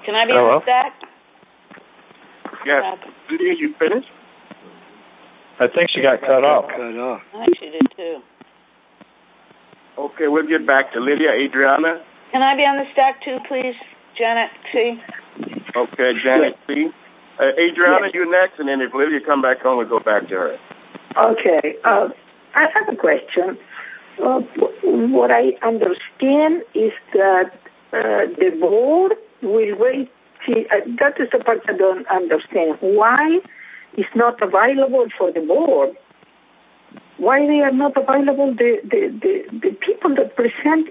Can I be on the stack? Yes. Lydia, you finished? I think she got cut off. I think she did too. Okay, we'll get back to Lydia. Adriana? Can I be on the stack too, please? Janet C. Okay, Janet C. Adriana, you next, and then if Lydia come back on, we'll go back to her. Okay. I have a question. What I understand is that the board will wait. That is the part I don't understand. Why it's not available for the board? Why they are not available? The people that present,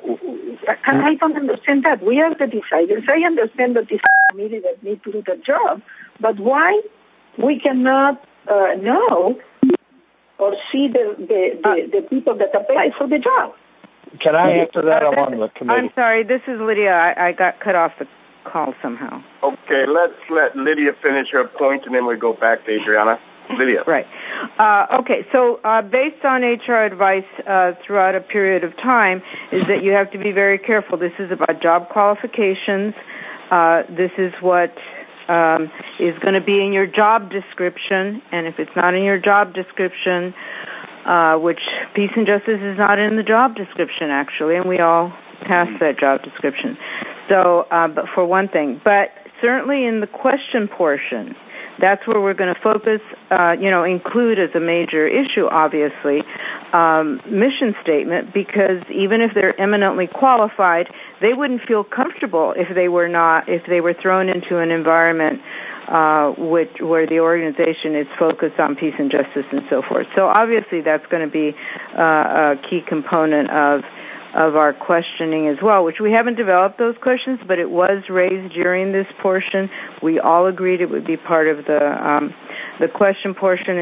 I don't understand that. We are the deciders. I understand that it's a committee that need to do the job, but why we cannot know or see the people that apply for the job? Can I answer that? I'm on the committee. I'm sorry, this is Lydia. I got cut off the call somehow. Okay, let's let Lydia finish her point, and then we'll go back to Adriana. Lydia. Right. Okay, so based on HR advice throughout a period of time is that you have to be very careful. This is about job qualifications. This is what is going to be in your job description, and if it's not in your job description, which peace and justice is not in the job description, actually, and we all pass that job description. So, but for one thing, but certainly in the question portion, that's where we're going to focus, include as a major issue, obviously, mission statement, because even if they're eminently qualified, they wouldn't feel comfortable if they were thrown into an environment where the organization is focused on peace and justice and so forth. So obviously that's going to be a key component of our questioning as well, which we haven't developed those questions, but it was raised during this portion. We all agreed it would be part of the question portion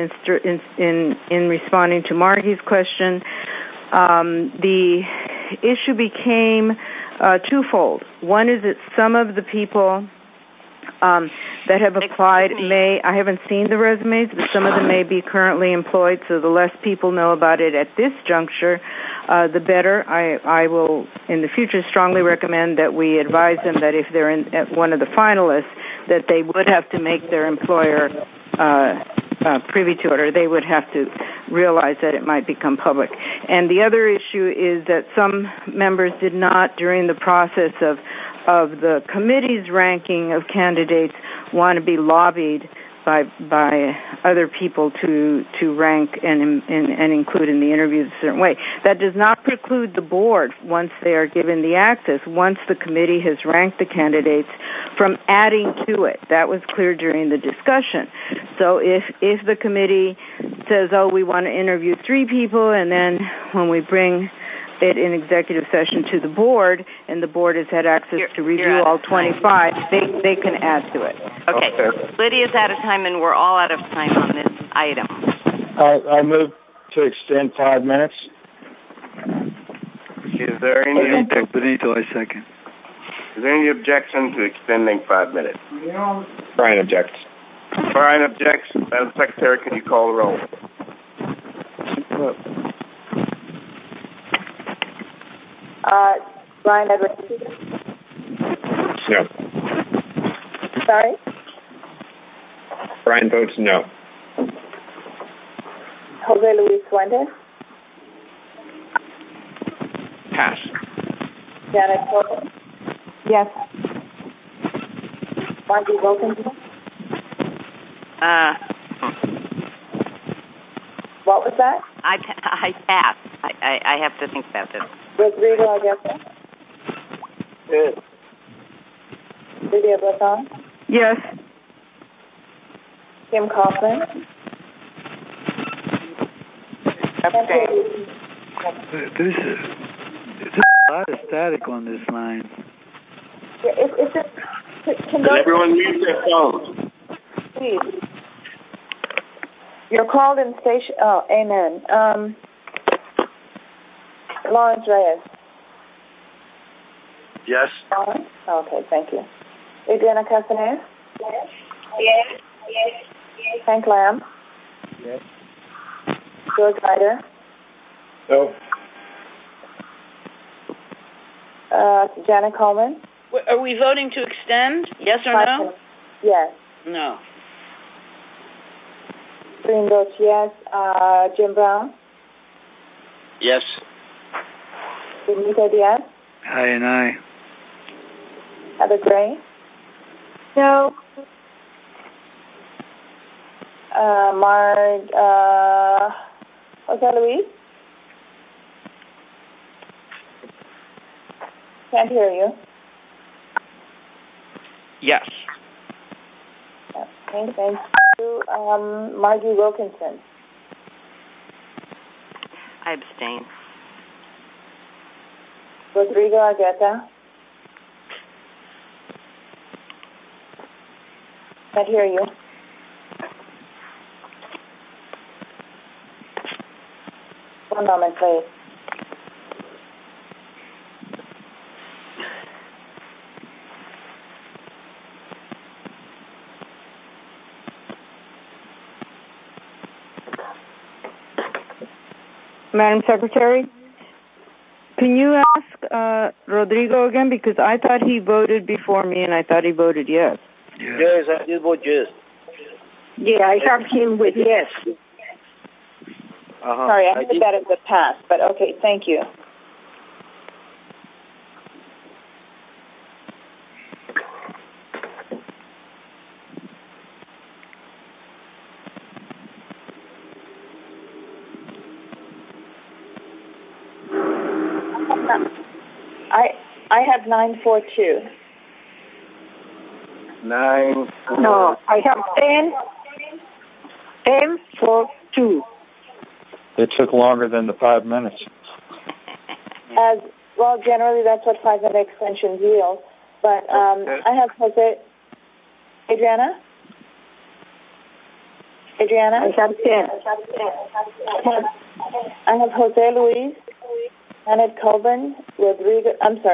in responding to Margie's question. The issue became twofold. One is that some of the people that have applied I haven't seen the resumes, but some of them may be currently employed, so the less people know about it at this juncture, the better. I will, in the future, strongly recommend that we advise them that if they're one of the finalists, that they would have to make their employer privy to it, or they would have to realize that it might become public. And the other issue is that some members did not, during the process of the committee's ranking of candidates, want to be lobbied by other people to rank and include in the interviews a certain way. That does not preclude the board, once they are given the access, once the committee has ranked the candidates, from adding to it. That was clear during the discussion. So if the committee says, we want to interview 3 people, and then when we bring it in executive session to the board, and the board has had access to review all 25, they can add to it. Okay. Lydia's out of time, and we're all out of time on this item. I move to extend 5 minutes. Is there any Benito, I second. Is there any objection to extending 5 minutes? Brian objects. Brian objects. Madam Secretary, can you call the roll? Brian Edwards. No. Sorry? Brian votes no. Jose Luis Fuentes. Pass. Janet Corbin. Yes. Margie Wilkinson. What was that? I pass. I have to think about this. Rodrigo Augusta. Yes. Lydia Blasson. Yes. Kim Kaufman. There's a lot of static on this line. Can everyone mute their phones? Please. You're called in station. Oh, amen. Lawrence Reyes. Yes. Okay, thank you. Adriana Castaner? Yes. Hank Lamb? Yes. George Ryder? No. Janet Coleman? Are we voting to extend? Yes or no? Yes. No. Green votes yes. Jim Brown? Yes. Benito Diaz? Aye and aye. Heather Gray? No. Jose Luis? Can't hear you. Yes. Okay, thank you. Margie Wilkinson? I abstain. Rodrigo Argueta? Can't hear you. One moment, please. Madam Secretary, can you ask Rodrigo again? Because I thought he voted before me, and I thought he voted yes. Yes, I did vote yes. Yeah, I have him with yes. Sorry, I heard that as a pass, but okay, thank you. I have 942. 9. No, I have 10 for 2. It took longer than the 5 minutes. As well, generally that's what 5-minute extensions yield. But I have Jose. Adriana? I have 10. I have Jose Luis, Annette Colburn, Rodrigo,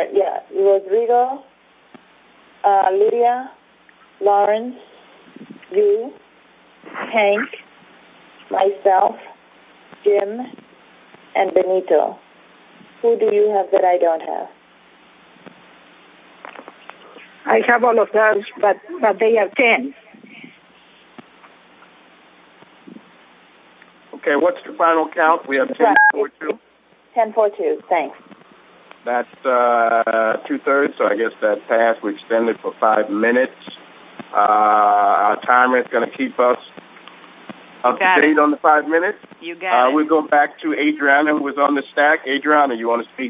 Lydia, Lawrence, you, Hank, myself, Jim, and Benito. Who do you have that I don't have? I have all of those, but they have 10. Okay, what's the final count? We have 10-4-2. 10-4-2, thanks. That's 2/3, so I guess that passed. We extended for 5 minutes. Our timer is going to keep us up to date on the 5 minutes. You got it. We'll go back to Adriana, who was on the stack. Adriana, you want to speak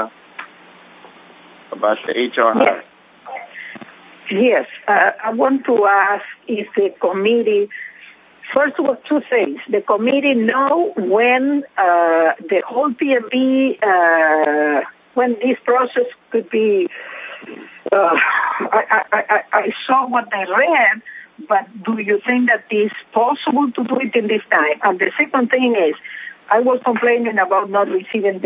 about the HR hire? Yes, I want to ask if the committee, first of all, 2 things. The committee know when the whole PNB, when this process could be, I saw what I read, but do you think that it's possible to do it in this time? And the second thing is, I was complaining about not receiving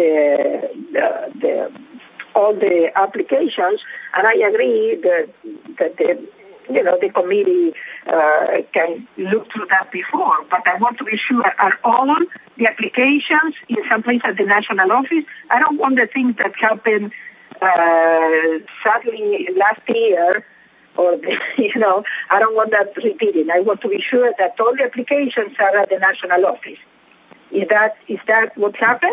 all the applications, and I agree that the committee can look through that before. But I want to be sure, are all the applications in some place at the national office? I don't want the things that happened sadly last year, or I don't want that repeating. I want to be sure that all the applications are at the national office. Is that what happened?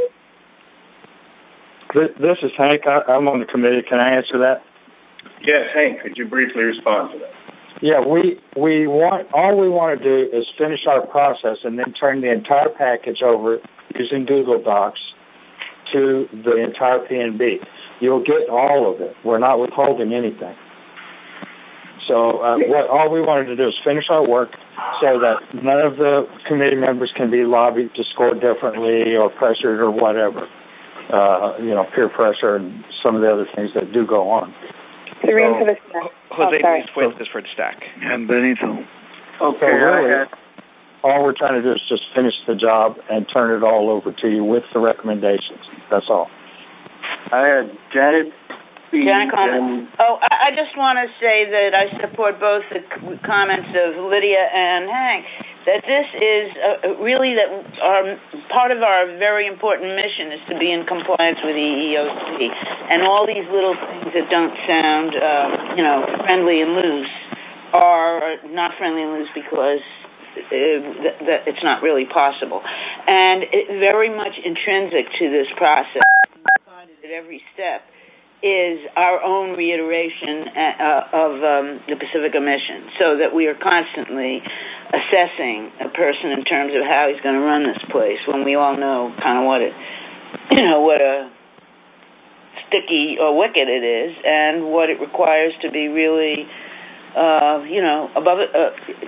This is Hank. I'm on the committee. Can I answer that? Yes, Hank, could you briefly respond to that? Yeah, we want to do is finish our process and then turn the entire package over using Google Docs to the entire PNB. You'll get all of it. We're not withholding anything. So all we wanted to do is finish our work so that none of the committee members can be lobbied to score differently or pressured or whatever. Peer pressure and some of the other things that do go on. Serene for the stack. Jose Luis is for the stack. And Benito. Okay, so really, all we're trying to do is just finish the job and turn it all over to you with the recommendations. That's all. I had Janet. Janet Coleman. I I just want to say that I support both the comments of Lydia and Hank, that this is really that part of our very important mission is to be in compliance with the EEOC. And all these little things that don't sound, friendly and loose are not friendly and loose because it's not really possible. And very much intrinsic to this process, we find it at every step, is our own reiteration of the Pacifica mission, so that we are constantly assessing a person in terms of how he's going to run this place, when we all know kind of what a sticky or wicked it is, and what it requires to be really, above it.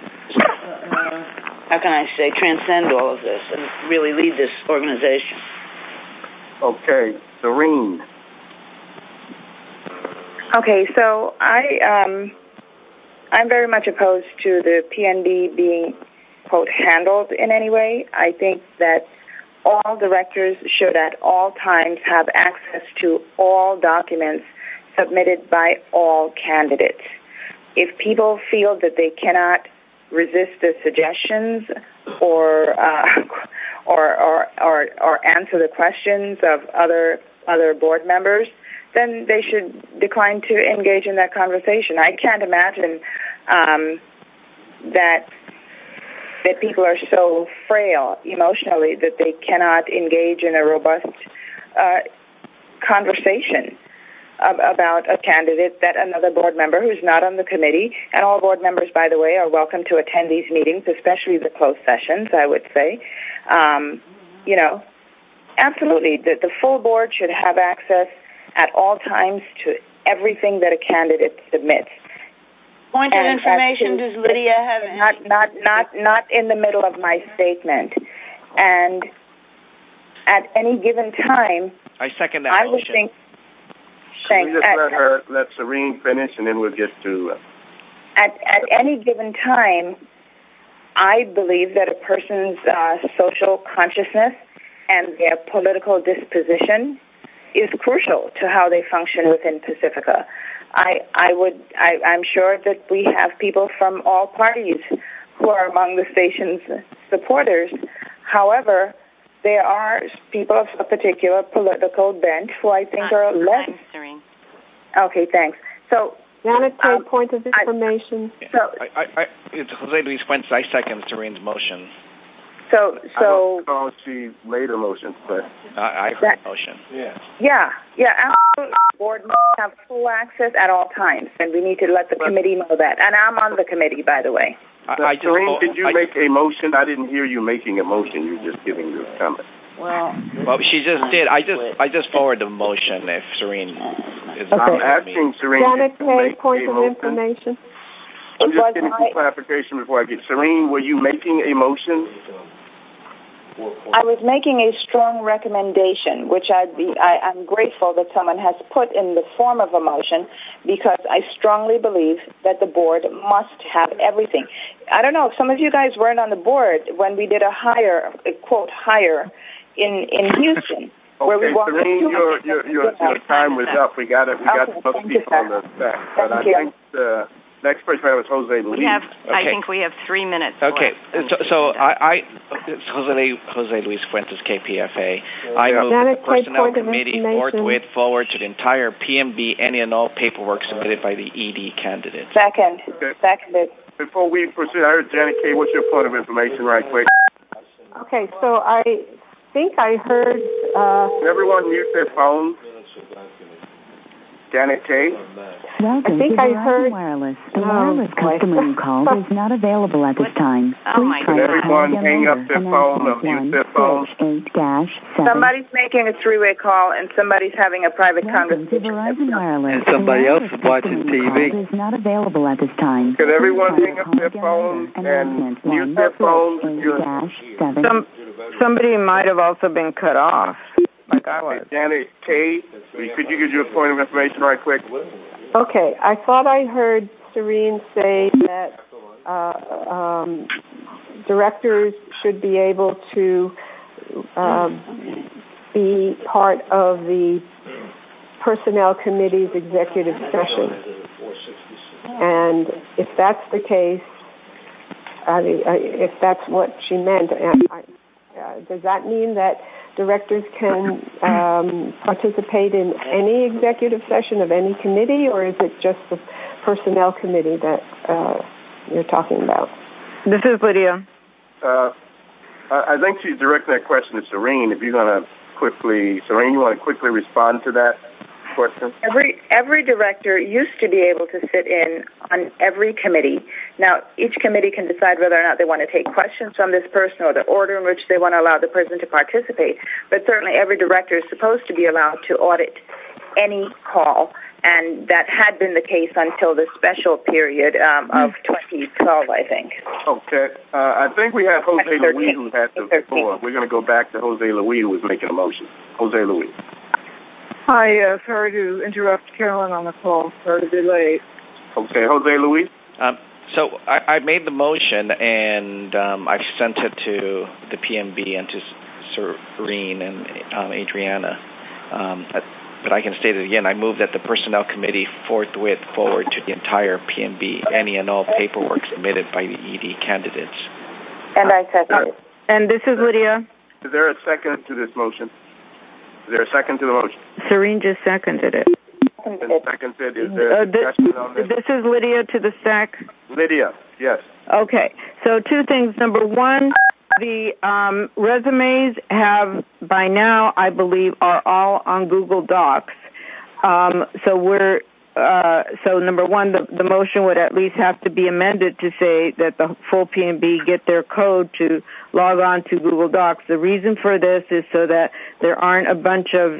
How can I say, transcend all of this and really lead this organization? Okay, Serene. Okay, so I'm very much opposed to the PNB being, quote, handled in any way. I think that all directors should at all times have access to all documents submitted by all candidates. If people feel that they cannot resist the suggestions or answer the questions of other board members, then they should decline to engage in that conversation. I can't imagine that people are so frail emotionally that they cannot engage in a robust conversation about a candidate that another board member who's not on the committee, and all board members, by the way, are welcome to attend these meetings, especially the closed sessions, I would say. Absolutely, the full board should have access at all times to everything that a candidate submits. Point of information, does Lydia have any? Not in the middle of my statement. And at any given time, I second that motion. Would think. Thanks. Let Serene finish, and then we'll get to. At any given time, I believe that a person's social consciousness and their political disposition is crucial to how they function within Pacifica. I'm sure that we have people from all parties who are among the station's supporters. However, there are people of a particular political bent who I think are less. Thanks, Serene. Okay, thanks. So, Janet, point of information. Jose Luis Fuentes, I second Serene's motion. So I don't recall she made a motion, but I heard the motion. Yeah. Absolutely. The board must have full access at all times, and we need to let the committee know that. And I'm on the committee, by the way. Serene, did you make a motion? I didn't hear you making a motion. You were just giving your comment. Well, she just did. I just forwarded the motion. If Serene is I'm asking Serene. Janet Kay, point of information. I'm just getting some clarification before I get. Serene, were you making a motion? I was making a strong recommendation, which I'm grateful that someone has put in the form of a motion, because I strongly believe that the board must have everything. I don't know if some of you guys weren't on the board when we did a quote hire in Houston. Where we Serene, your time was up. We got most people on the stack, but I think the next person I have is Jose Luis. I think we have 3 minutes. Okay, so Jose Luis Fuentes, KPFA. I move that the Personnel Committee forthwith forward to the entire PMB any and all paperwork submitted by the ED candidates. Seconded. Before we proceed, I heard Janet Kay. What's your point of information, right quick? Okay, so I think I heard. Everyone mute their phones. Janet Kay. Welcome I think to I heard. Wireless. The wireless customer you called is not available at this time. Please try everyone hang up their phone or mute their phone. Somebody's making a three-way call, and somebody's having a private conversation. And somebody else is watching TV. Is not available at this time. Can everyone hang up their phone and mute their phone? Somebody might have also been cut off. Like I was. Janet Kay, could you give your point of information right quick? Okay, I thought I heard Serene say that directors should be able to be part of the Personnel Committee's executive session. And if that's the case, if that's what she meant, does that mean that directors can participate in any executive session of any committee, or is it just the personnel committee that you're talking about? This is Lydia. I think she's directing that question to Serene. If you're going to Serene, you want to quickly respond to that question? Every director used to be able to sit in on every committee. Now, each committee can decide whether or not they want to take questions from this person or the order in which they want to allow the person to participate. But certainly every director is supposed to be allowed to audit any call, and that had been the case until the special period of 2012, I think. Okay. I think we have Jose Louis who had the floor. We're going to go back to Jose Louis who was making a motion. Jose Louis. Hi, sorry to interrupt Carolyn on the call. Sorry to be late. Okay, Jose Louis. So I made the motion, and I sent it to the PMB and to Serene and Adriana. But I can state it again. I move that the Personnel Committee forthwith forward to the entire PMB any and all paperwork submitted by the ED candidates. And I second it. And this is Lydia. Is there a second to this motion? Is there a second to the motion? Serene just seconded it. Seconded. Is there a discussion on this? This is Lydia to the SAC. Lydia, yes. Okay. So two things. Number one, the resumes have, by now, I believe, are all on Google Docs. So number one, the motion would at least have to be amended to say that the full PMB get their code to log on to Google Docs. The reason for this is so that there aren't a bunch of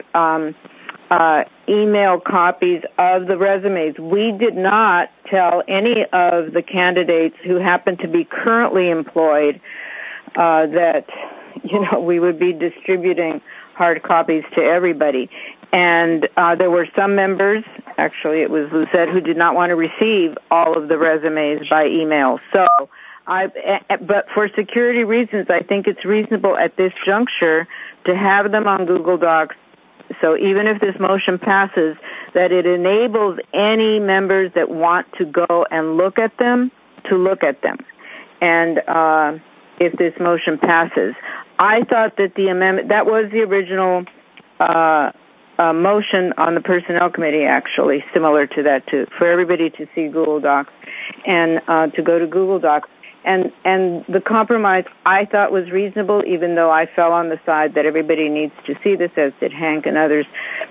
email copies of the resumes. We did not tell any of the candidates who happen to be currently employed that, we would be distributing hard copies to everybody. And there were some members, actually it was Lucette, who did not want to receive all of the resumes by email. But for security reasons, I think it's reasonable at this juncture to have them on Google Docs. So even if this motion passes, that it enables any members that want to go and look at them to look at them. And if this motion passes, I thought that the amendment, that was the original motion on the Personnel Committee, actually, similar to that, for everybody to see Google Docs and to go to Google Docs. And the compromise I thought was reasonable, even though I fell on the side that everybody needs to see this, as did Hank and others.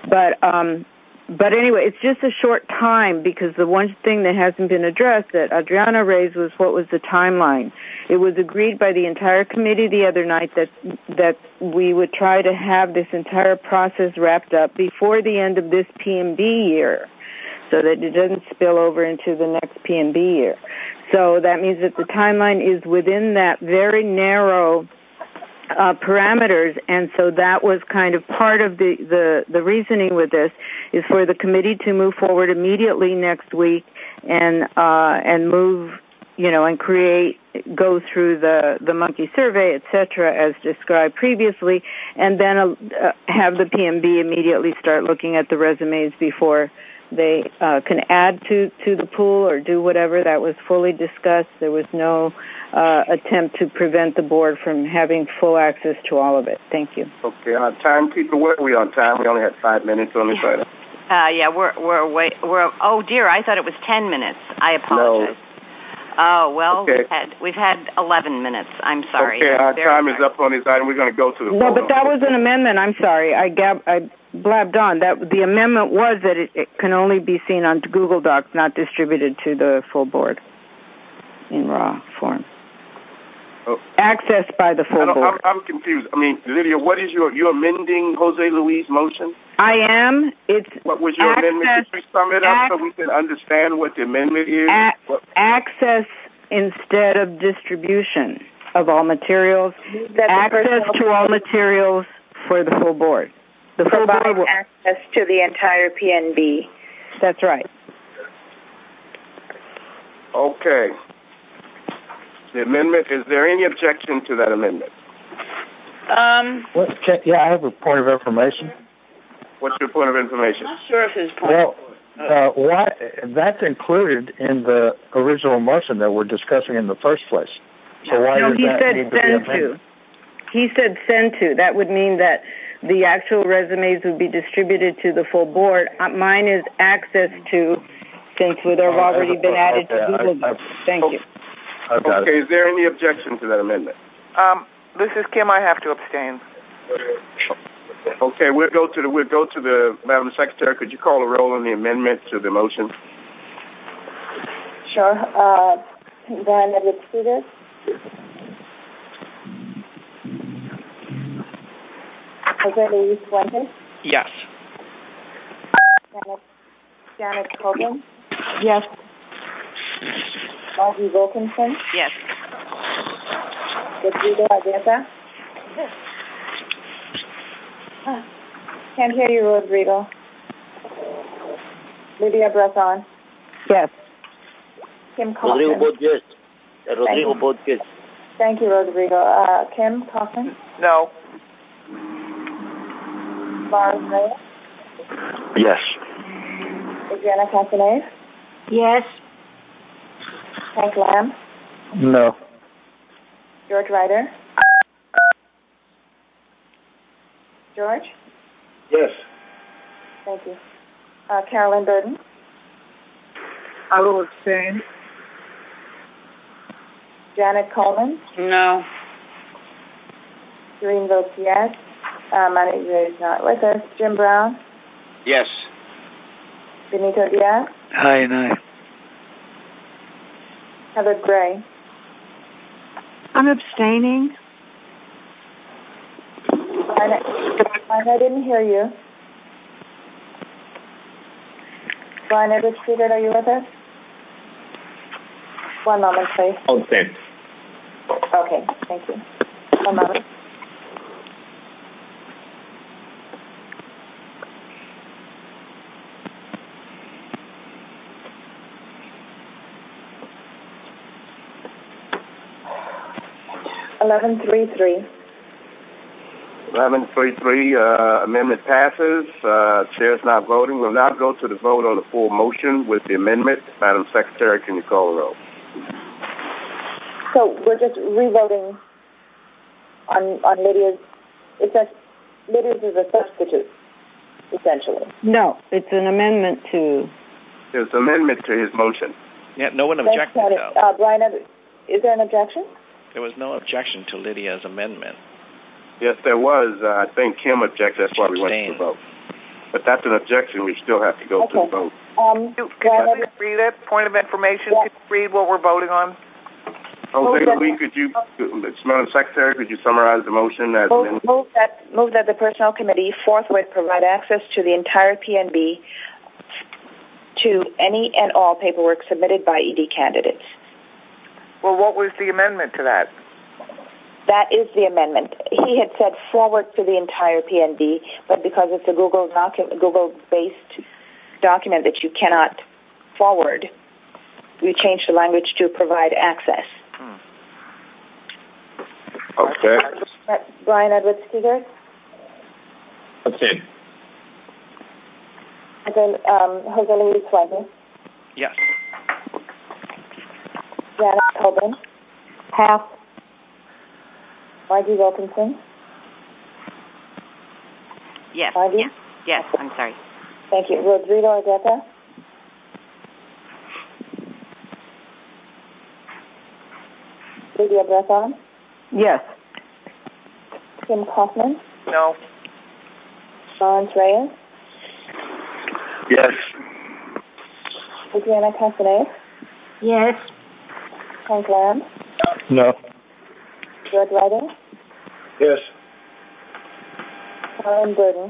But anyway, it's just a short time, because the one thing that hasn't been addressed that Adriana raised was what was the timeline. It was agreed by the entire committee the other night that we would try to have this entire process wrapped up before the end of this PMB year, so that it doesn't spill over into the next PMB year. So that means that the timeline is within that very narrow parameters, and so that was kind of part of the reasoning with this, is for the committee to move forward immediately next week and move, and go through the monkey survey, etc., as described previously, and then have the PMB immediately start looking at the resumes before they can add to the pool or do whatever. That was fully discussed. There was no attempt to prevent the board from having full access to all of it. Thank you. Okay, timekeeper, where are we on time? We only had 5 minutes on this item. Yeah, we're oh dear, I thought it was 10 minutes. I apologize. No. Oh, well, okay. we've had 11 minutes. I'm sorry. Okay, our time is up on this item. We're going to go to the No, but that was an amendment. I'm sorry. I blabbed on. The amendment was that it can only be seen on Google Docs, not distributed to the full board in raw form. Oh. Accessed by the full board. I'm confused. I mean, Lydia, what is you amending Jose Luis' motion? I am. What was your amendment? Could you sum it up so we can understand what the amendment is? Access instead of distribution of all materials. Access to all materials for the full board. The full board will access to the entire PNB. That's right. Okay. The amendment, is there any objection to that amendment? I have a point of information. What's your point of information? I'm not sure if his point. Well, why that's included in the original motion that we're discussing in the first place. So why does that need to be amended? He said send to. That would mean that the actual resumes would be distributed to the full board. Mine is access to, since they've already been added to Google. Thank you. Okay, is there any objection to that amendment? This is Kim. I have to abstain. Okay, we'll go to the Madam Secretary. Could you call a roll on the amendment to the motion? Sure. Brian Edwards Peters. Jose Luis Fuentes. Yes. Janet Coburn. Yes. Margie Wilkinson. Yes. Rodrigo Argueta. Yes. Can't hear you, Rodrigo. Lydia Brazon. Yes. Kim Kaufman. Rodrigo votes yes. Rodrigo votes yes. Thank you, Rodrigo. Kim Kaufman. No. Lawrence Reyes. Yes. Adriana Castaneda. Yes. Hank Lamb. No. George Ryder. George? Yes. Thank you. Carolyn Burden. I will abstain. Janet Coleman. No. Doreen votes yes. Manager is not with us. Jim Brown. Yes. Benito Diaz. Aye and aye. Heather Gray. I'm abstaining. I didn't hear you. Brian Edwards Peters, are you with us? One moment, please. Abstain. Okay, thank you. One moment. Amendment passes. Chair's not voting. We'll now go to the vote on the full motion with the amendment. Madam Secretary, can you call the roll? So we're just re-voting on Lydia's. It says Lydia's is a substitute, essentially. No, it's an amendment to. There's an amendment to his motion. Yeah, no one objected, though. Brian, is there an objection? There was no objection to Lydia's amendment. Yes, there was. I think Kim objected. That's why we went to the vote. But that's an objection. We still have to go to the vote. Can you please read it? Point of information. Could you read what we're voting on? Jose Luis, Madam Secretary, could you summarize the motion? Move that the Personnel Committee forthwith provide access to the entire PNB to any and all paperwork submitted by ED candidates. Well, what was the amendment to that? That is the amendment. He had said forward to the entire PNB, but because it's a Google-based document that you cannot forward, we changed the language to provide access. Okay. Brian Edwards Peters. Abstain. Jose Luis Fuentes. Yes. Janet Coburn. Pass. Margie Wilkinson. Yes. Margie? Yes, I'm sorry. Thank you. Rodrigo Argueta. Lydia Brazon. Yes. Kim Kaufman. No. Lawrence Reyes. Yes. Adriana Castaneda. Yes. Hank Lamb. No. George Ryder. Yes. Carolyn Burden.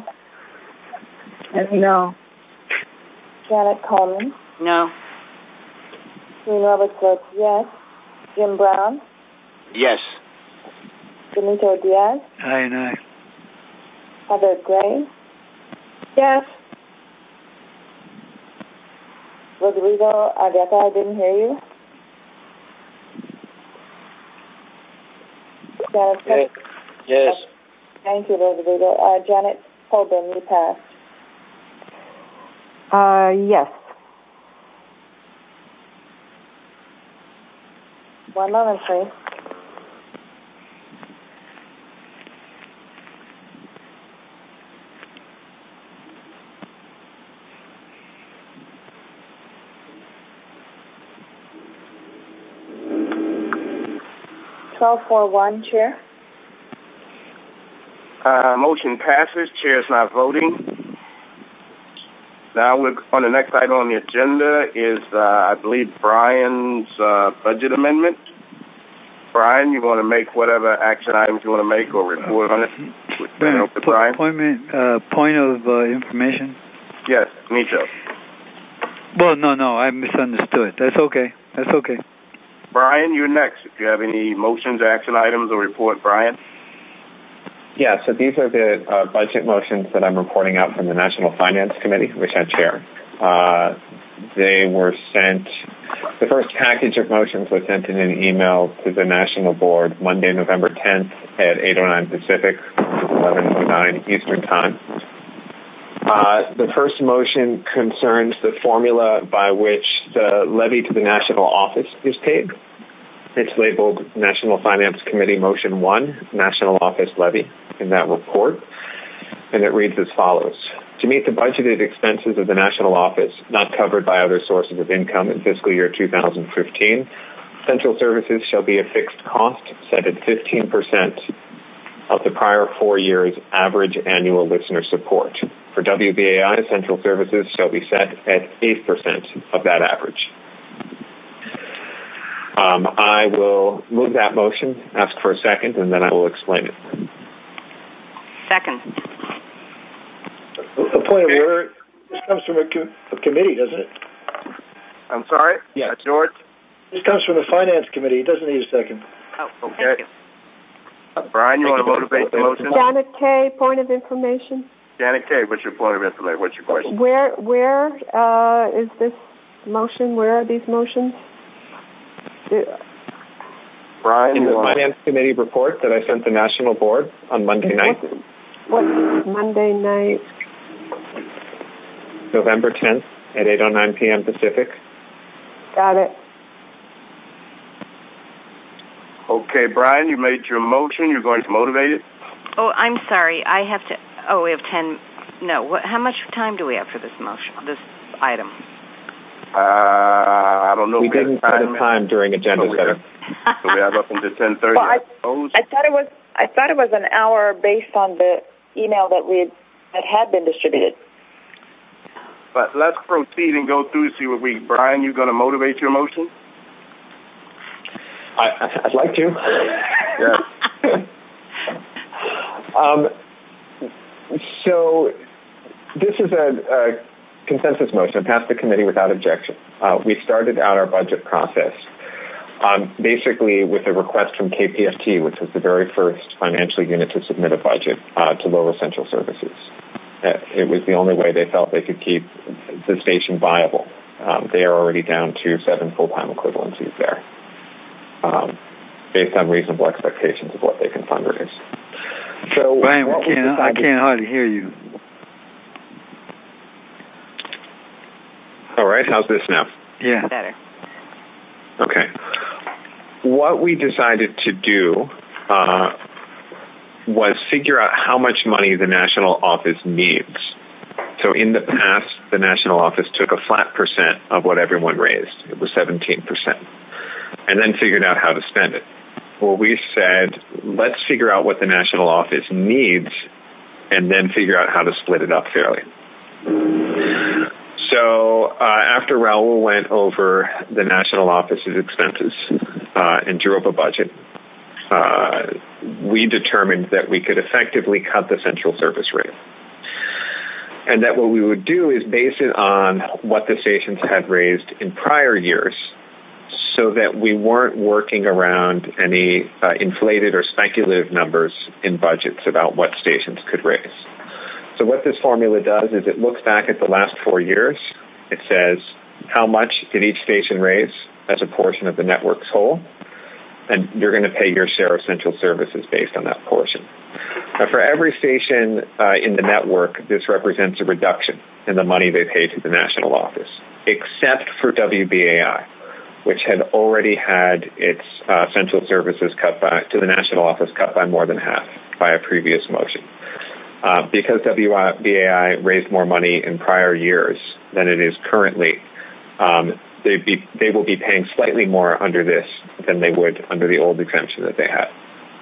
No. Janet Coleman. No. Dean Roberts votes yes. Jim Brown. Yes. Benito Diaz. Aye and aye. Heather Gray. Yes. Rodrigo Argueta, I didn't hear you. Janet. Yes. Thank you, Rodrigo. Janet Colburn, you passed. Yes. One moment, please. Chair. Motion passes. Chair is not voting. Now we're on the next item on the agenda is, I believe, Brian's budget amendment. Brian, you want to make whatever action items you want to make or report on it? Brian? Point of information? Yes, Nito. Well, no, I misunderstood. That's okay. Brian, you're next. If you have any motions, action items, or report, Brian. Yeah, so these are the budget motions that I'm reporting out from the National Finance Committee, which I chair. They were sent, the first package of motions was sent in an email to the National Board Monday, November 10th at 8:09 Pacific, 11:09 Eastern Time. The first motion concerns the formula by which the levy to the national office is paid. It's labeled National Finance Committee Motion 1, National Office Levy, in that report. And it reads as follows. To meet the budgeted expenses of the national office not covered by other sources of income in fiscal year 2015, central services shall be a fixed cost set at 15% of the prior 4 years' average annual listener support. For WBAI, central services shall be set at 8% of that average. I will move that motion, ask for a second, and then I will explain it. Second. A point of order. This comes from a committee, doesn't it? I'm sorry? Yeah. George? This comes from the Finance Committee. It doesn't need a second. Oh, okay. Brian, you want to motivate the motion? Janet Kay, point of information. Janet Kay, what's your point of information? What's your question? Where is this motion? Where are these motions? Brian, in the Finance Committee report that I sent the National Board on Monday night. What Monday night? November 10th at 8:09 p.m. Pacific. Got it. Okay, Brian, you made your motion. You're going to motivate it? Oh, I'm sorry. I have to... Oh, we have 10... No, how much time do we have for this motion, this item? I don't know. We didn't set a time during agenda setting. So we have up until 10:30. Well, I thought it was an hour based on the email that had been distributed. But let's proceed and go through. See what Brian, you going to motivate your motion? I'd like to. Yeah. So this is a consensus motion. It passed the committee without objection. We started out our budget process basically with a request from KPFT, which was the very first financial unit to submit a budget to lower central services. It was the only way they felt they could keep the station viable. They are already down to 7 full-time equivalencies there, based on reasonable expectations of what they can fundraise. So, Brian, I can't hardly hear you. All right, how's this now? Yeah. Better. Okay. What we decided to do was figure out how much money the national office needs. So in the past, the national office took a flat percent of what everyone raised. It was 17%. And then figured out how to spend it. Well, we said, let's figure out what the national office needs and then figure out how to split it up fairly. So after Raul went over the national office's expenses and drew up a budget, we determined that we could effectively cut the central service rate. And that what we would do is base it on what the stations had raised in prior years so that we weren't working around any inflated or speculative numbers in budgets about what stations could raise. So what this formula does is it looks back at the last 4 years. It says, how much did each station raise as a portion of the network's whole? And you're going to pay your share of central services based on that portion. Now, for every station in the network, this represents a reduction in the money they pay to the national office, except for WBAI, which had already had its central services cut to the national office cut by more than half by a previous motion. Because WBAI raised more money in prior years than it is currently, they will be paying slightly more under this than they would under the old exemption that they had.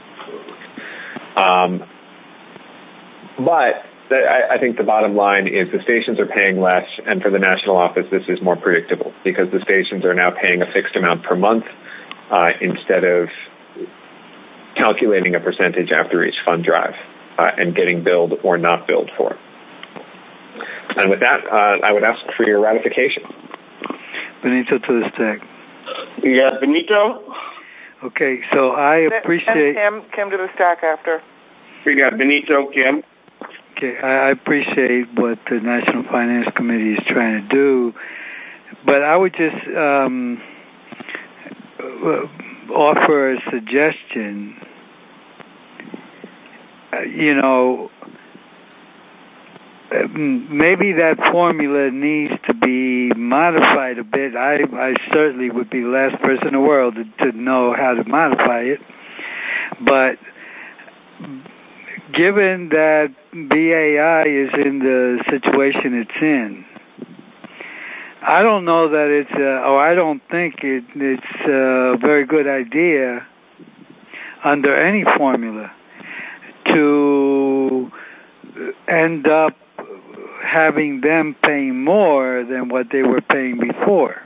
But I think the bottom line is the stations are paying less, and for the national office, this is more predictable because the stations are now paying a fixed amount per month instead of calculating a percentage after each fund drive and getting billed or not billed for. And with that, I would ask for your ratification. Benito to the stack. Yes, Benito. Okay, so I appreciate... Kim to the stack after. We got Benito, Kim. Okay, I appreciate what the National Finance Committee is trying to do, but I would just offer a suggestion. Maybe that formula needs to be modified a bit. I certainly would be the last person in the world to know how to modify it, but given that BAI is in the situation it's in, I don't know that I don't think it's a very good idea under any formula to end up having them paying more than what they were paying before.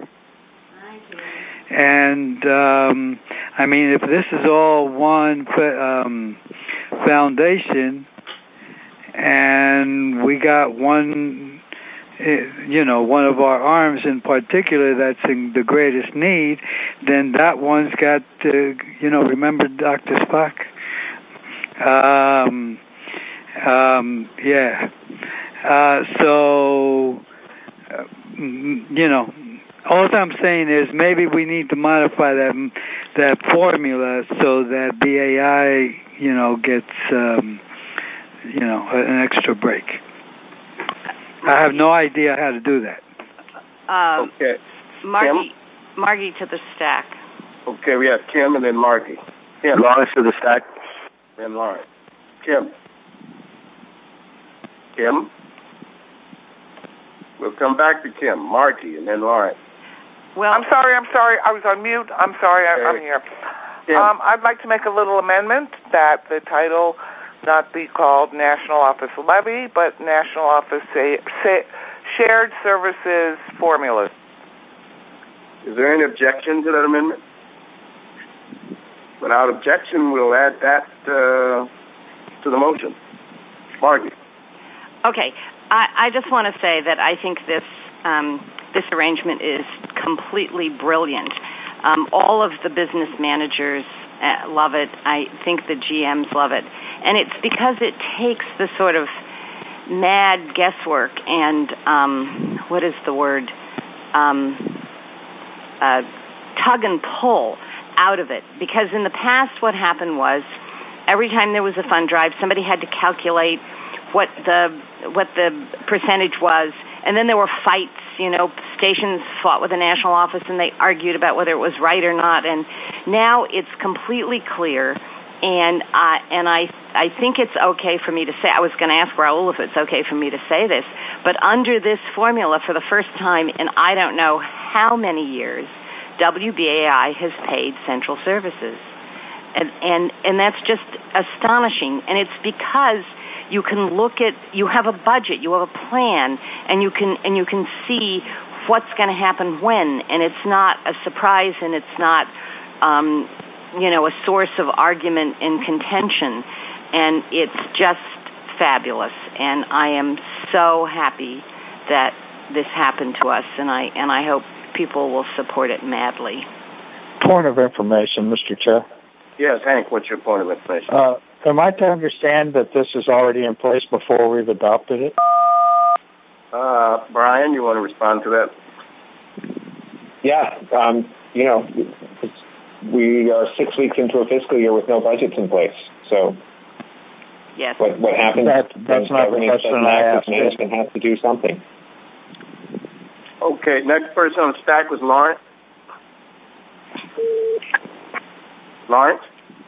And, I mean, if this is all one foundation and we got one of our arms in particular that's in the greatest need, then that one's got to, remember Dr. Spock? All I'm saying is maybe we need to modify that formula so that BAI, gets, an extra break. I have no idea how to do that. Okay. Margie to the stack. Okay, we have Kim and then Margie. Kim. Lawrence to the stack. Then Lawrence. Kim. We'll come back to Kim. Margie and then Lawrence. Well, I'm sorry. I was on mute. I'm sorry. Okay. I'm here. I'd like to make a little amendment that the title not be called National Office Levy, but National Office Shared Services Formulas. Is there any objection to that amendment? Without objection, we'll add that to the motion. Margie. Okay. I just want to say that I think this arrangement is completely brilliant. All of the business managers love it. I think the GMs love it. And it's because it takes the sort of mad guesswork and, tug and pull out of it. Because in the past what happened was every time there was a fund drive, somebody had to calculate what the percentage was, and then there were fights. Stations fought with the national office, and they argued about whether it was right or not. And now it's completely clear. And I think it's okay for me to say. I was going to ask Raul if it's okay for me to say this, but under this formula, for the first time in I don't know how many years, WBAI has paid central services, and that's just astonishing. And it's because you can you have a budget, you have a plan, and you can see what's going to happen when, and it's not a surprise, and it's not, a source of argument and contention, and it's just fabulous. And I am so happy that this happened to us, and I hope people will support it madly. Point of information, Mr. Chair. Yes, Hank, what's your point of information? Am I to understand that this is already in place before we've adopted it? Brian, you want to respond to that? Yeah, we are 6 weeks into a fiscal year with no budgets in place. So, yes, what happens? That's not the question I asked. Management has to do something. Okay, next person on the stack was Lawrence. Lawrence?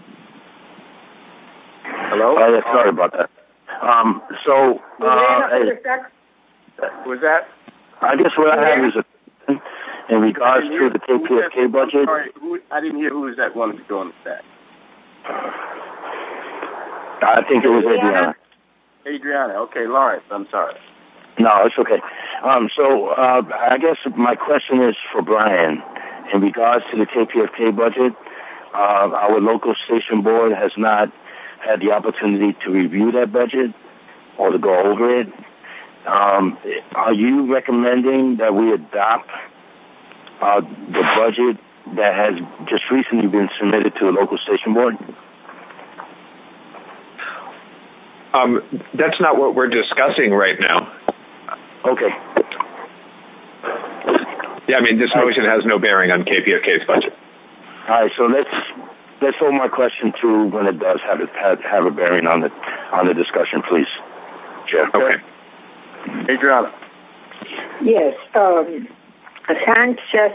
Hello? Yeah, sorry about that. Was that? I guess what I have is in regards to the KPFK budget. Sorry, I didn't hear who was that one to go on the stack. I think it was Adriana. Adriana. Okay, Lawrence, I'm sorry. No, it's okay. I guess my question is for Brian. In regards to the KPFK budget, our local station board has not had the opportunity to review that budget or to go over it. Are you recommending that we adopt the budget that has just recently been submitted to the local station board? That's not what we're discussing right now. Okay. Yeah, I mean, this motion has no bearing on KPFK's budget. All right, so let's hold my question to when it does have a bearing on the discussion, please, Chair. Okay. Adriana. Yes. Hank just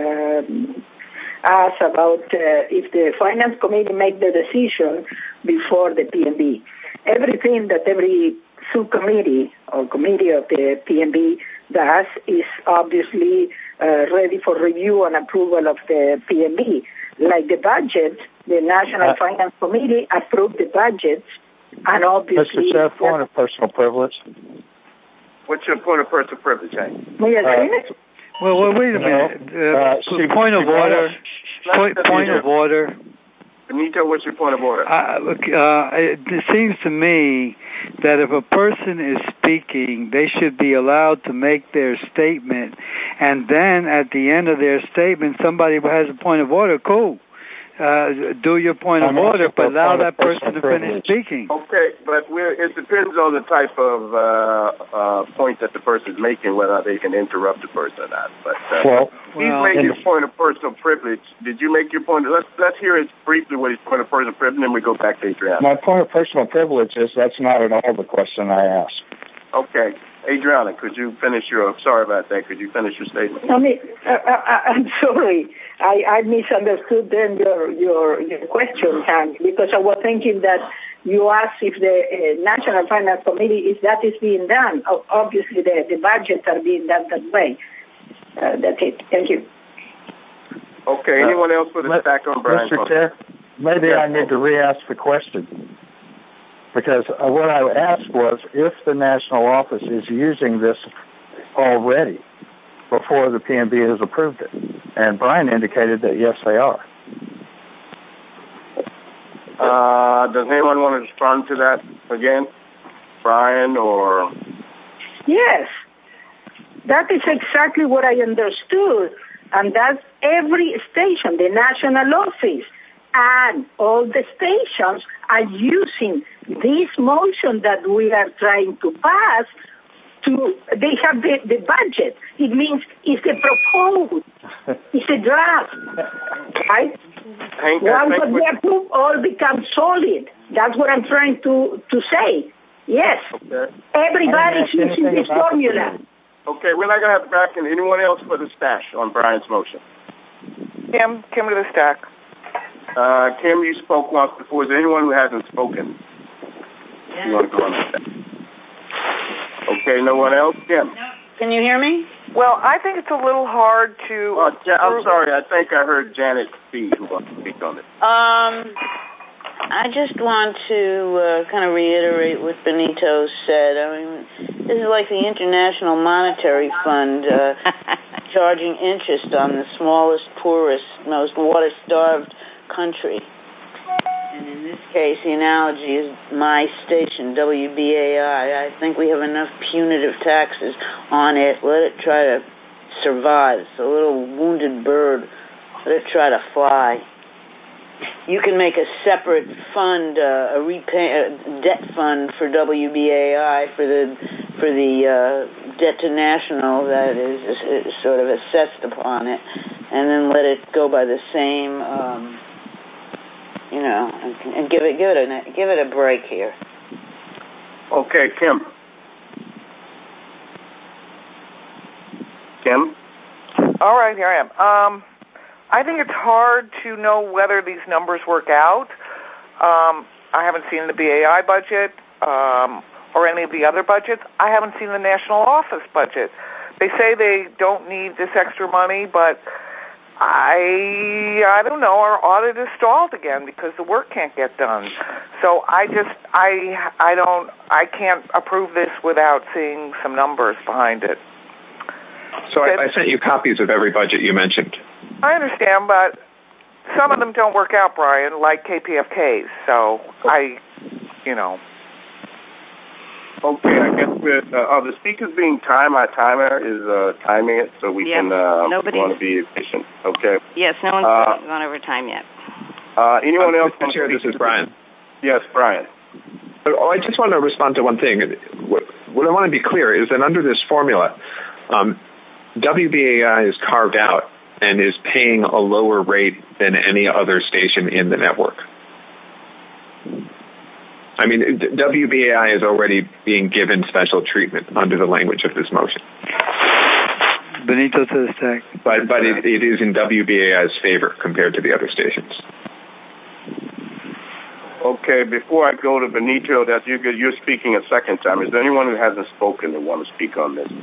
asked about if the Finance Committee make the decision before the PNB. Everything that every subcommittee or committee of the PNB does is obviously ready for review and approval of the PNB. Like the budget, the National Finance Committee approved the budget, and obviously... Mr. Chair, point of personal privilege. What's your point of personal privilege, Hank? Well, wait a minute. Point of order. Point of order. Benito, what's your point of order? It seems to me that if a person is speaking, they should be allowed to make their statement, and then at the end of their statement, somebody has a point of order. Cool. Do your point of order, but allow that person to finish speaking. Okay, but it depends on the type of point that the person is making, whether they can interrupt the person or not. But he's making a point of personal privilege. Did you make your point? Let's hear it briefly what his point of personal privilege, and then we go back to Adriana. My point of personal privilege is that's not at all the question I asked. Okay. Adriana, could you finish sorry about that, could you finish your statement? I'm sorry. I misunderstood then your question, Hank, because I was thinking that you asked if the National Finance Committee, if that is being done. Obviously, the budgets are being done that way. That's it. Thank you. Okay. Anyone else with a stack on Brian? Mr. Chair, maybe I need to re-ask the question. Because what I asked was if the national office is using this already before the PNB has approved it. And Brian indicated that, yes, they are. Does anyone want to respond to that again? Brian or... Yes. That is exactly what I understood. And that's every station, the national office, and all the stations are using this motion that we are trying to pass they have the budget. It means it's a proposed, it's a draft, right? Once we approve, all becomes solid. That's what I'm trying to say. Yes. Okay. Everybody's using this formula. Okay, we're not going to have to back in. Anyone else for the stack on Brian's motion? Kim to the stack. Kim, you spoke once before. Is there anyone who hasn't spoken? Yeah. You want to go on the stack? Okay, no one else? Kim? No. Can you hear me? Well, I think it's a little hard to... I'm sorry. I think I heard Janet Speed who wants to speak on it. I just want to kind of reiterate what Benito said. I mean, this is like the International Monetary Fund charging interest on the smallest, poorest, most water-starved country. And in this case, the analogy is my station, WBAI. I think we have enough punitive taxes on it. Let it try to survive. It's a little wounded bird. Let it try to fly. You can make a separate fund, a debt fund for WBAI for the debt to national that is sort of assessed upon it, and then let it go by the same, and give it a break here. Okay, Kim. Kim? All right, here I am. I think it's hard to know whether these numbers work out. I haven't seen the BAI budget or any of the other budgets. I haven't seen the national office budget. They say they don't need this extra money, but I don't know. Our audit is stalled again because the work can't get done. So I can't approve this without seeing some numbers behind it. So I sent you copies of every budget you mentioned. I understand, but some of them don't work out, Brian, like KPFK's. So Okay, I guess are the speakers being timed? My timer is timing it so we can want to be efficient. Okay. Yes, no one's gone over time yet. Anyone else? Mr. Chair, this is Brian. Yes, Brian. I just want to respond to one thing. What I want to be clear is that under this formula, WBAI is carved out and is paying a lower rate than any other station in the network. I mean, WBAI is already being given special treatment under the language of this motion. Benito to the stack. But it is in WBAI's favor compared to the other stations. Okay, before I go to Benito, you're speaking a second time. Is there anyone who hasn't spoken that want to speak on this?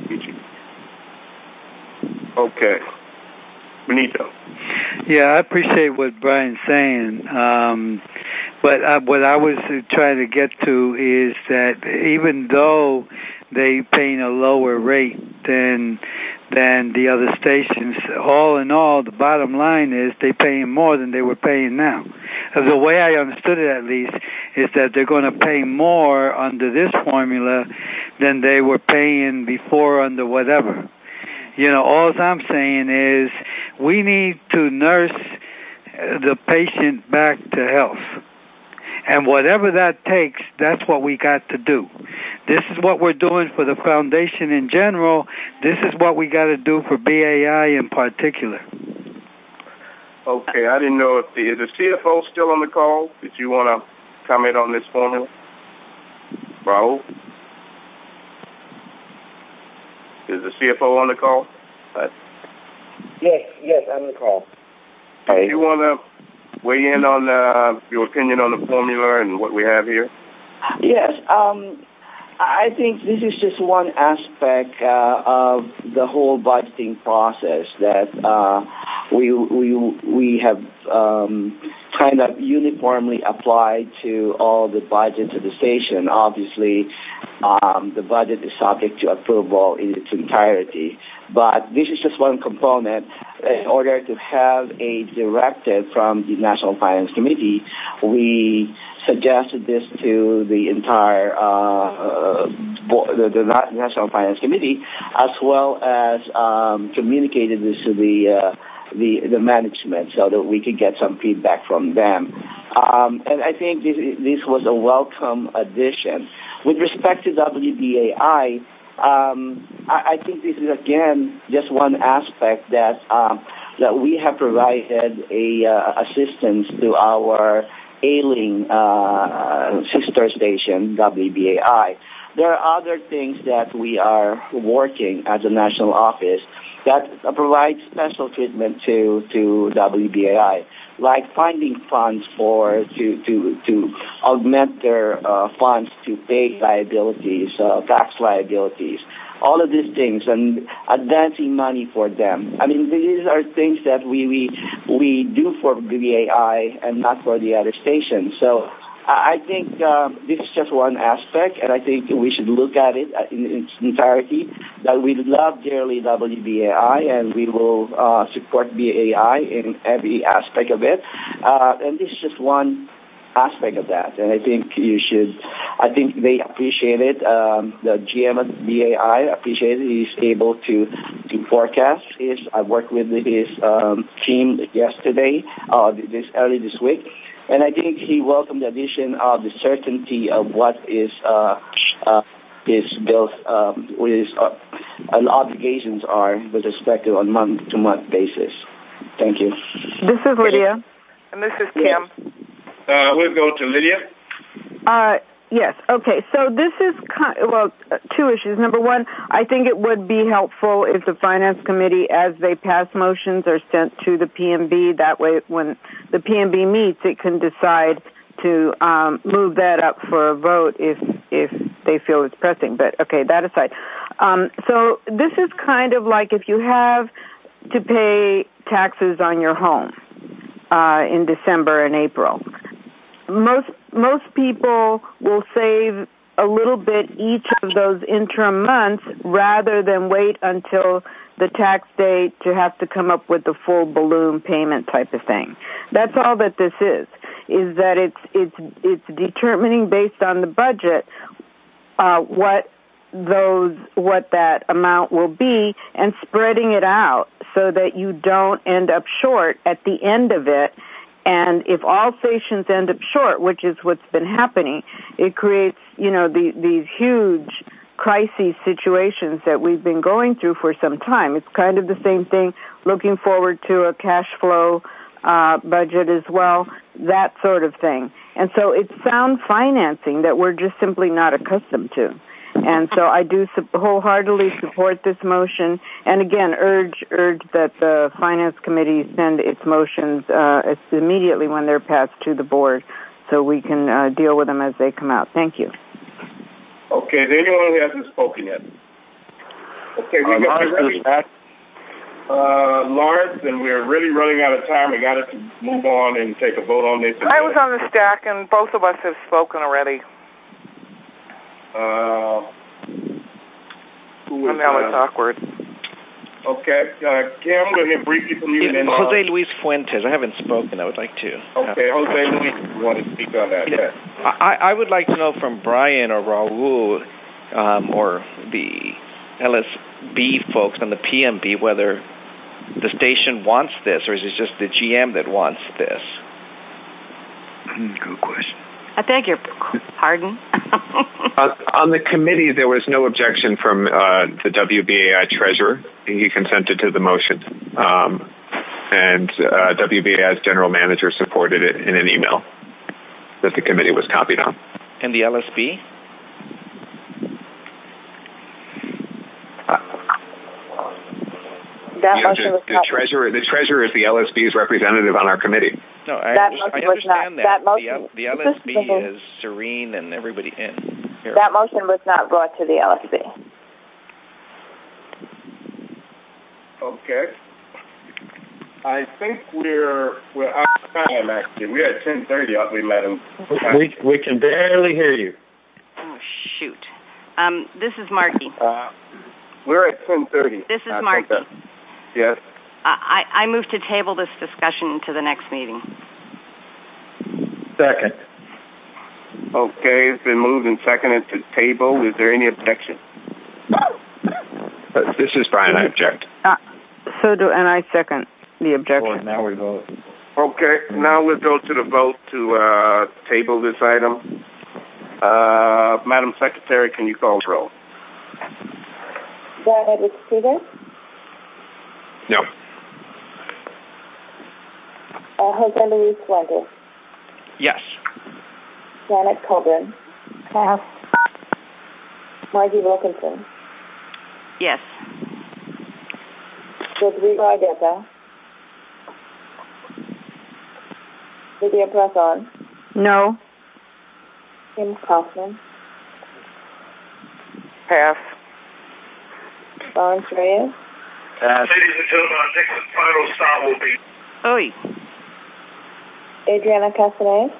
Okay. Benito. Yeah, I appreciate what Brian's saying. But what I was trying to get to is that even though they paying a lower rate than the other stations, all in all, the bottom line is they paying more than they were paying now. The way I understood it, at least, is that they're going to pay more under this formula than they were paying before under whatever. All I'm saying is we need to nurse the patient back to health. And whatever that takes, that's what we got to do. This is what we're doing for the foundation in general. This is what we got to do for BAI in particular. Okay, I didn't know is the CFO still on the call? Did you want to comment on this formula? Raul? Is the CFO on the call? Yes, I'm on the call. Do you want to weigh in on your opinion on the formula and what we have here? Yes, I think this is just one aspect of the whole budgeting process that we have kind of uniformly applied to all the budgets of the station. Obviously, the budget is subject to approval in its entirety. But this is just one component. In order to have a directive from the National Finance Committee, we suggested this to the entire the National Finance Committee, as well as communicated this to the management so that we could get some feedback from them. And I think this was a welcome addition. With respect to WBAI, I think this is again just one aspect that we have provided assistance to our ailing sister station WBAI. There are other things that we are working at the national office that provide special treatment to WBAI, like finding funds to augment their funds to pay liabilities, tax liabilities, all of these things, and advancing money for them. I mean, these are things that we do for BAI and not for the other stations. So I think this is just one aspect, and I think we should look at it in its entirety, that we love dearly WBAI, and we will support BAI in every aspect of it. And this is just one aspect of that, and I think I think they appreciate it. The GM of BAI appreciated it. He's able to forecast. I worked with his team yesterday, early this week, and I think he welcomed the addition of the certainty of what is bills, what his obligations are with respect to on month-to-month basis. Thank you. This is Lydia. And this is Kim. We'll go to Lydia. Yes. Okay. So this is two issues. Number one, I think it would be helpful if the Finance Committee, as they pass motions, are sent to the PMB. That way, when the PMB meets, it can decide to move that up for a vote if they feel it's pressing. But okay, that aside. So this is kind of like if you have to pay taxes on your home in December and April. Most people will save a little bit each of those interim months rather than wait until the tax date to have to come up with the full balloon payment type of thing. That's all that this is that it's determining based on the budget what that amount will be and spreading it out so that you don't end up short at the end of it. And if all stations end up short, which is what's been happening, it creates, these huge crisis situations that we've been going through for some time. It's kind of the same thing, looking forward to a cash flow budget as well, that sort of thing. And so it's sound financing that we're just simply not accustomed to. And so I do wholeheartedly support this motion, and again urge that the Finance Committee send its motions immediately when they're passed to the board, so we can deal with them as they come out. Thank you. Okay, is there anyone who hasn't spoken yet? Okay, we got Lawrence, and we're really running out of time. We got to move on and take a vote on this. I was on the stack, and both of us have spoken already. Now it's awkward. Okay, Kim, I'm going to briefly from you. Jose Luis Fuentes. I haven't spoken. I would like to. Okay, Jose Luis, you want to speak on that? Yes. I would like to know from Brian or Raul or the LSB folks on the PMB whether the station wants this or is it just the GM that wants this? Good question. I beg your pardon? On the committee, there was no objection from the WBAI treasurer. He consented to the motion. And WBAI's general manager supported it in an email that the committee was copied on. And the LSB? The treasurer is the LSB's representative on our committee. No, I understand that. The LSB is Serene and everybody in here. That motion was not brought to the LSB. Okay. I think we're out of time, actually. We're at 10:30, aren't we, Madam? We can barely hear you. Oh, shoot. This is Margie. We're at 10:30. This is Margie. Yes. I move to table this discussion to the next meeting. Second. Okay, it's been moved and seconded to table. Is there any objection? This is Brian. I object. And I second the objection. Well, now we vote. Okay, now we'll go to the vote to table this item. Madam Secretary, can you call the roll? Janet Stevens? No. Jose Luis Fuentes? Yes. Janet Coburn? Pass. Margie Wilkinson? Yes. Rodrigo Argueta? Lydia Presson? No. Kim Kaufman? Pass. Lawrence Reyes? Ladies and gentlemen, I think the final stop will be... Oi. Adriana Castaneda?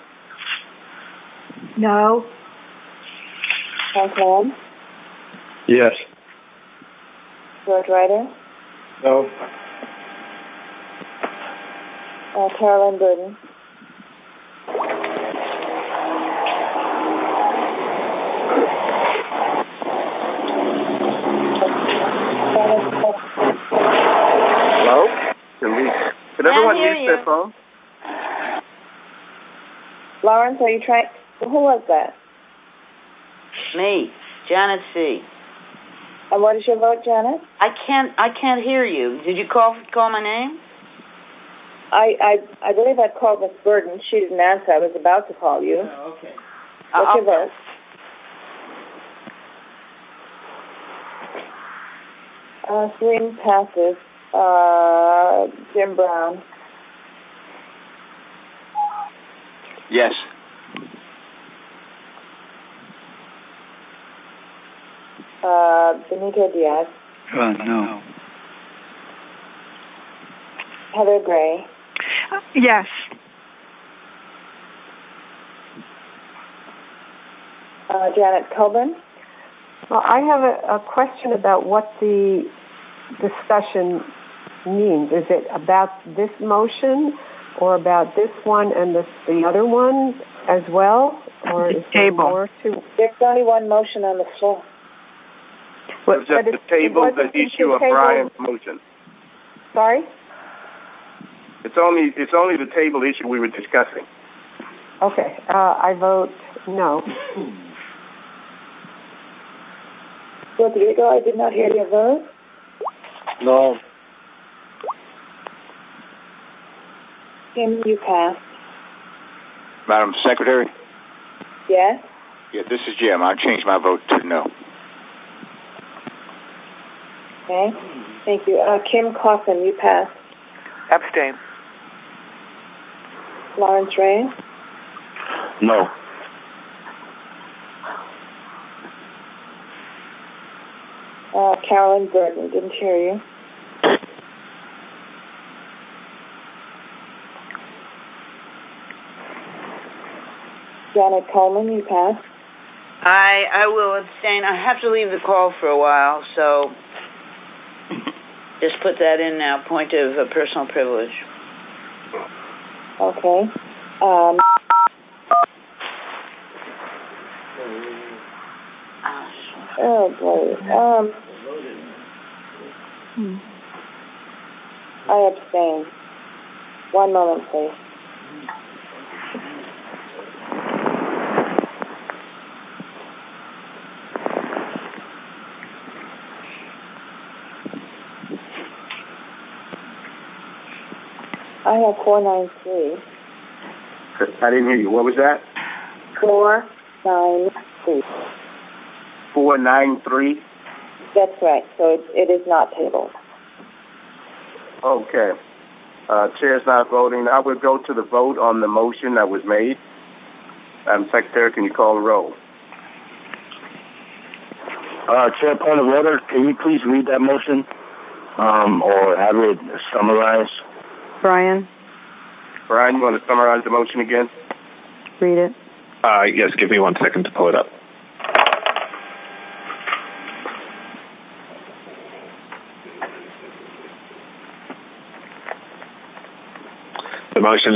No. Frank Lamb? Yes. George Ryder? No. Carolyn Burden? Hello? Can everyone use their phone? Lawrence, are you trying? Who was that? Me, Janet C. And what is your vote, Janet? I can't hear you. Did you call my name? I believe I called Miss Burden. She didn't answer. I was about to call you. Oh, okay. What's your vote? Serene passes. Jim Brown. Yes. Benito Diaz. No. Heather Gray. Yes. Janet Coburn. Well, I have a question about what the discussion means. Is it about this motion or about this one and the other one as well? Or is there more to... There's only one motion on the floor. It's just the table, the issue of Brian's motion. Sorry? It's only the table issue we were discussing. Okay. I vote no. Rodrigo, I did not hear your vote. No. Kim, you passed. Madam Secretary? Yes? Yeah, this is Jim. I'll change my vote to no. Okay. Thank you. Kim Coffin, you passed. Abstain. Lawrence Ray? No. Carolyn Burton, didn't hear you. Janet Coleman, you passed. I will abstain. I have to leave the call for a while, so just put that in now, point of personal privilege. Okay. Oh, boy. I abstain. One moment, please. I have 493. I didn't hear you. What was that? 493. 493? That's right. So it is not tabled. Okay. Chair's not voting. I would go to the vote on the motion that was made. Madam Secretary, can you call the roll? Chair, point of order. Can you please read that motion or have it summarized? Brian, you want to summarize the motion again? read it. Yes, give me 1 second to pull it up. The motion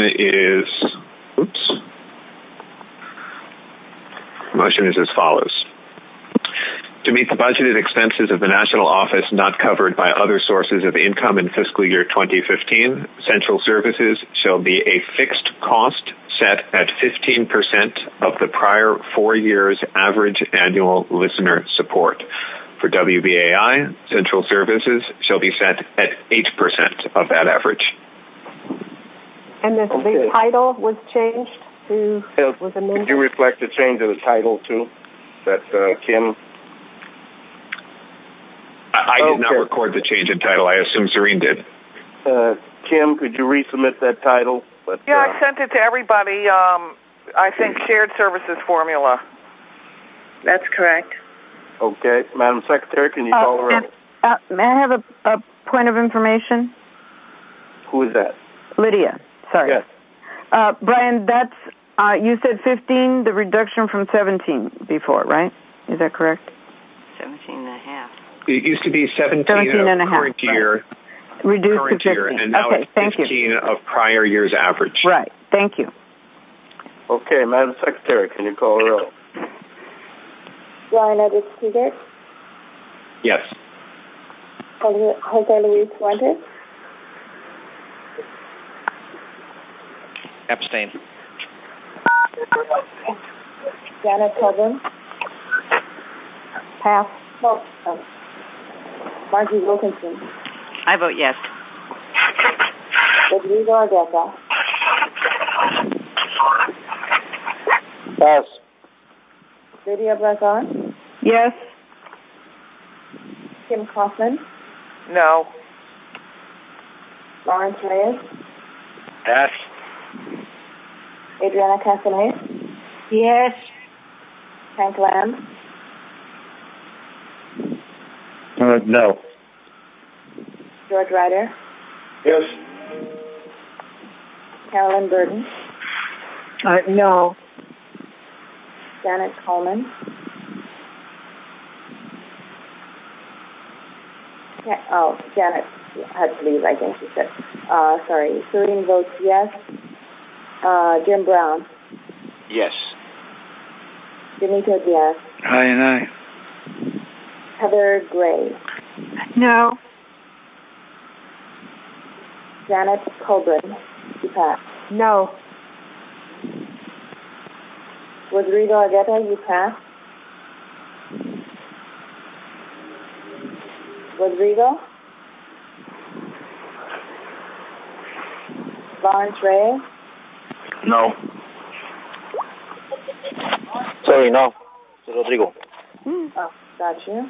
is as follows. To meet the budgeted expenses of the national office not covered by other sources of income in fiscal year 2015, Central Services shall be a fixed cost set at 15% of the prior 4 years' average annual listener support. For WBAI, Central Services shall be set at 8% of that average. And the title was changed to, was amended? Could you reflect the change of the title, too? That Kim... I did not record the change in title. I assume Serene did. Kim, could you resubmit that title? I sent it to everybody. I think shared services formula. That's correct. Okay. Madam Secretary, can you call the roll? May I have a point of information? Who is that? Lydia. Sorry. Yes. Brian, that's, you said 15, the reduction from 17 before, right? Is that correct? 17 and a half. It used to be 17 and a half, current year. Right. Reduced current to 15. year, and now it's 15 of prior year's average. Right. Thank you. Okay, Madam Secretary, can you call the roll? Brian Edwards Seegert. Yes. Jose Luis Fuentes. Abstain. Janet Coburn. Pass. Margie Wilkinson. I vote yes. Rodrigo Argueta. Pass. Lydia Brazon. Yes. Kim Kaufman. No. Lawrence Reyes? Yes. Adriana Castaneda? Yes. Hank Lamb? No. George Ryder? Yes. Carolyn Burden? No. Janet Coleman? Janet had to leave, I think she said. Sorry. Serene votes yes. Jim Brown? Yes. Benito Diaz? Aye and aye. Heather Gray? No. Janet Colburn? You pass. No. Rodrigo Argueta? You pass. Rodrigo? Lawrence Reyes? No. Sorry, no. It's Rodrigo. Oh, got you.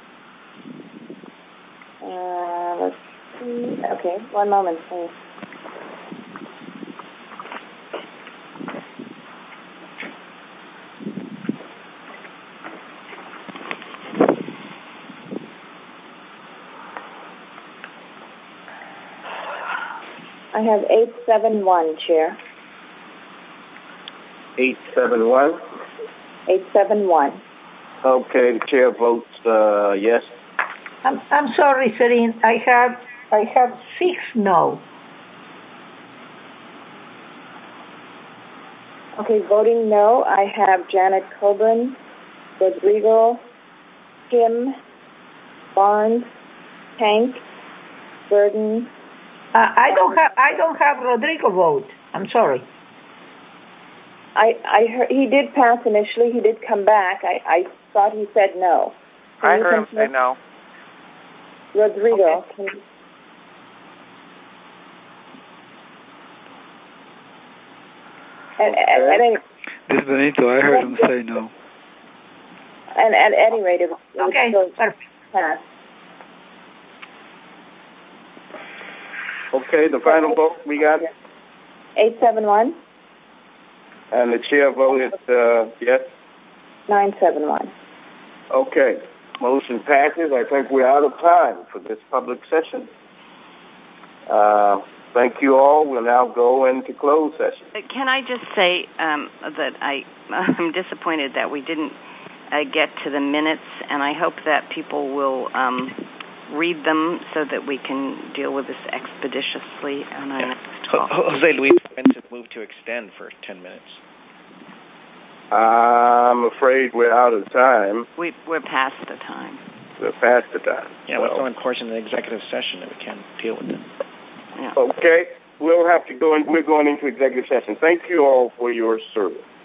Let's see. Okay, one moment, please. I have 871, Chair. 871? 871. Okay, the chair votes yes. I'm sorry, Serene. I have 6 no. Okay, voting no, I have Janet Coburn, Rodrigo, Kim, Barnes, Hank, Burden. I don't have Rodrigo vote. I'm sorry. I heard he did pass initially. He did come back. I thought he said no. I heard him say no. Rodrigo. Okay. This is Benito. I heard him say no. And at any rate, it was still passed. Okay, the final vote we got? 871. And the chair voted yes? 971. Okay, motion passes. I think we're out of time for this public session. Thank you all. We'll now go into closed session. Can I just say that I'm disappointed that we didn't get to the minutes, and I hope that people will read them so that we can deal with this expeditiously on our next call. Jose Luis went to move to extend for 10 minutes. I'm afraid we're out of time. We're past the time. We're past the time. Yeah, what's so important in the executive session that we can't deal with it? Yeah. Okay, we'll have to go in. We're going into executive session. Thank you all for your service.